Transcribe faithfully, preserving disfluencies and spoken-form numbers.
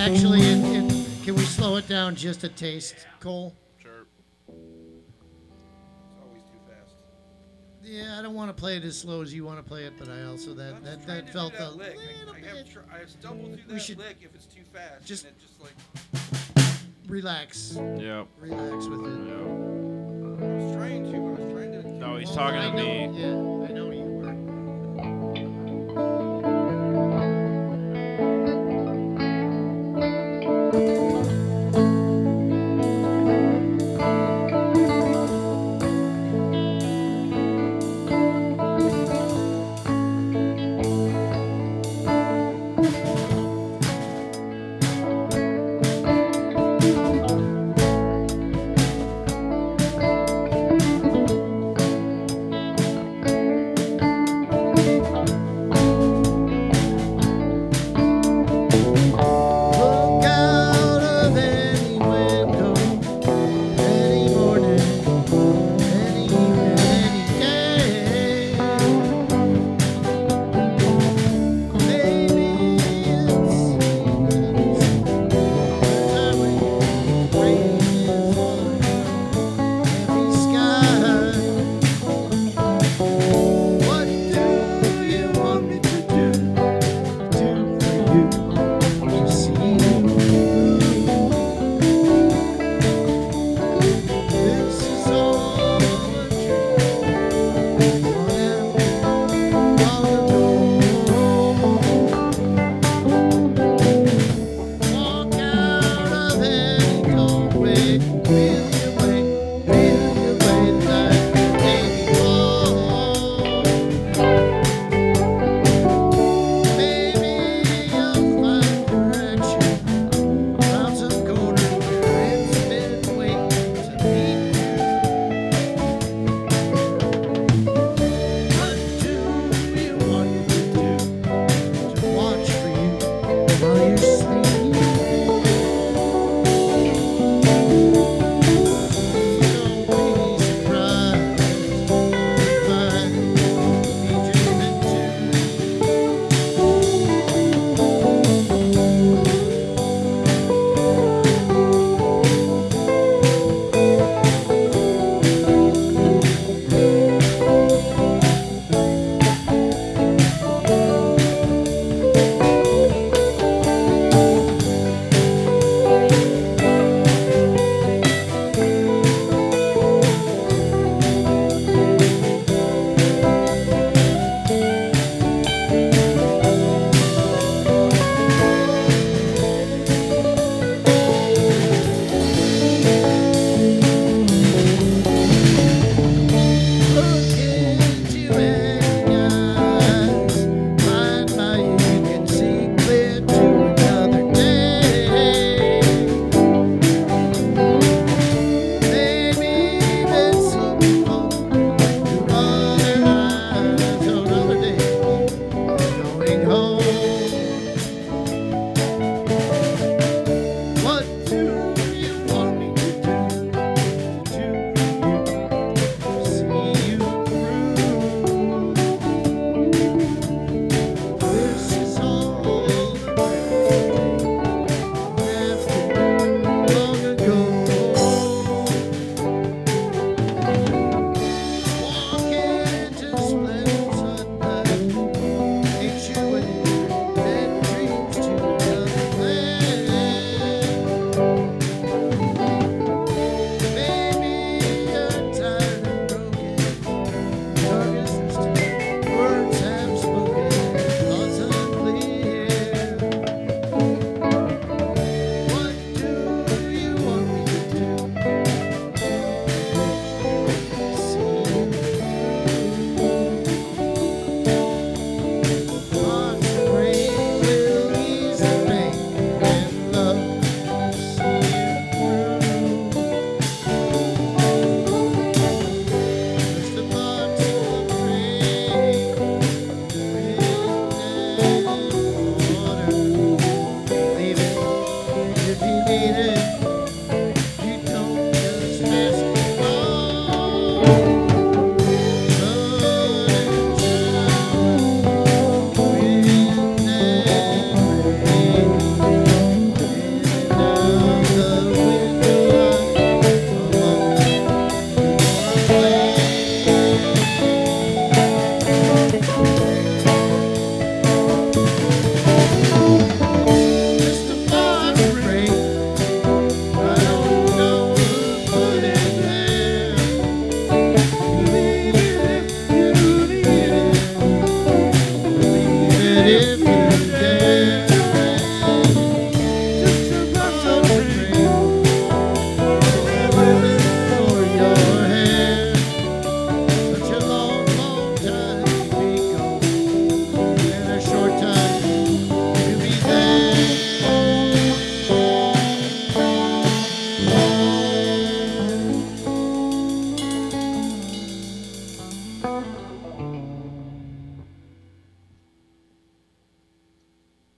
actually, it, it, can we slow it down just a taste, Cole? Sure. It's always too fast. Yeah, I don't want to play it as slow as you want to play it, but I also that I'm that, just trying that to felt do that a lick. little I, I, have bit. tr- I stumble through We that should lick if it's too fast. just- and it just like Relax, Yep. relax with it. Yep. I was trying to. I was trying to. No, he's Oh, talking I to know, me. Yeah, I know you were. Look out of any window, any morning, any evening, any day. Maybe it seems that when rain is falling from heavy sky, what do you want me to do, do for you? To see this is all a dream. One and long ago. Walk out of any doorway, feel your way, feel your way like the day before. Maybe you'll find direction around some corner where it's been waiting to meet you. What do you want me to do? To watch for you while you're sleeping?